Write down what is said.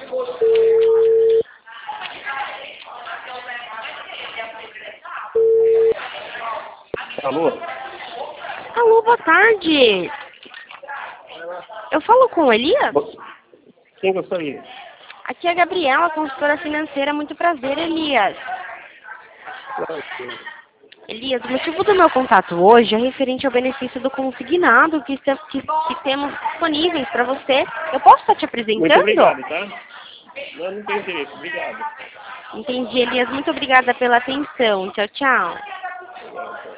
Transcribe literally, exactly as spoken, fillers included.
Alô? Alô, boa tarde. Eu falo com o Elias? Quem gostaria? Aqui é a Gabriela, consultora financeira. Muito prazer, Elias. Elias, o motivo do meu contato hoje é referente ao benefício do consignado que, que, que temos disponíveis para você. Eu posso estar te apresentando? Muito obrigado, tá? Não, não tem interesse. Obrigado. Entendi, Elias. Muito obrigada pela atenção. Tchau, tchau.